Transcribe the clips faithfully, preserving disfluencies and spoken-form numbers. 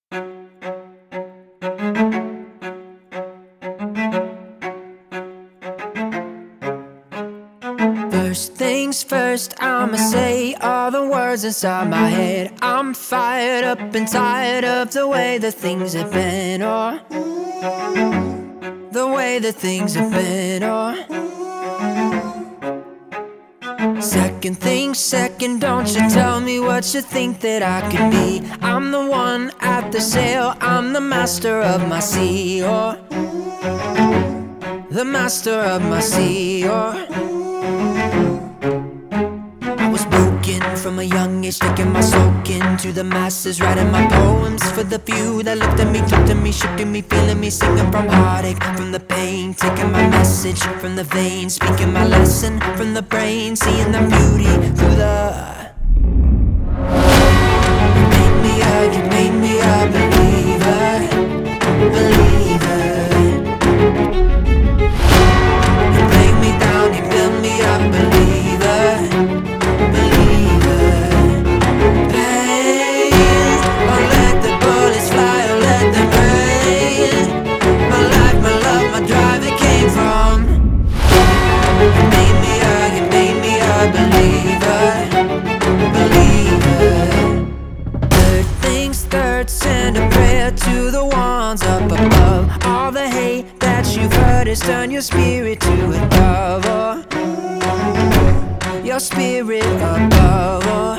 First things first, I'ma say all the words inside my head. I'm fired up and tired of the way that things have been, or the way that things have been, or second things second, don't you tell me what you think that I could be. I'm the one at the sail, I'm the master of my sea, or the master of my sea, or from a young age, taking my soak into the masses, writing my poems for the few that looked at me, took to me, shifting me, feeling me, singing from heartache, from the pain, taking my message from the veins, speaking my lesson from the brain, seeing the beauty through the. You made me a, you made me a believer, believer. You break me down, you build me up, believer. Send a prayer to the ones up above. All the hate that you've heard has turned your spirit to a dove, or your spirit above, or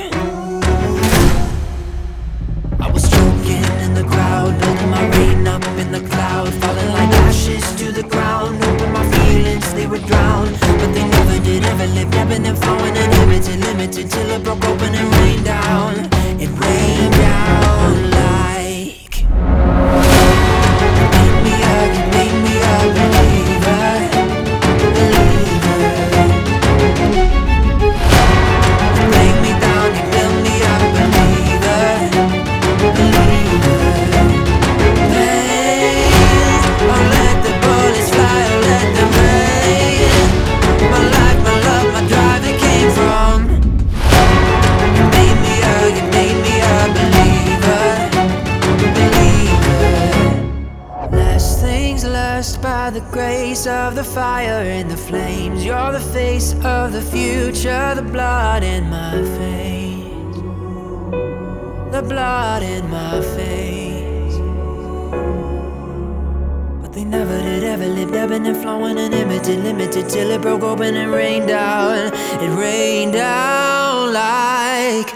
I was choking in the crowd, building my rain up in the cloud, falling like ashes to the ground, hoping my feelings they would drown, but they never did, ever lived, ebbing and flowing and limited, limited, till it broke open and rained down. It rained down like by the grace of the fire and the flames. You're the face of the future, the blood in my veins, the blood in my face. But they never did, ever lived, ebbing and flowing and limited, limited, till it broke open and rained down. It rained down like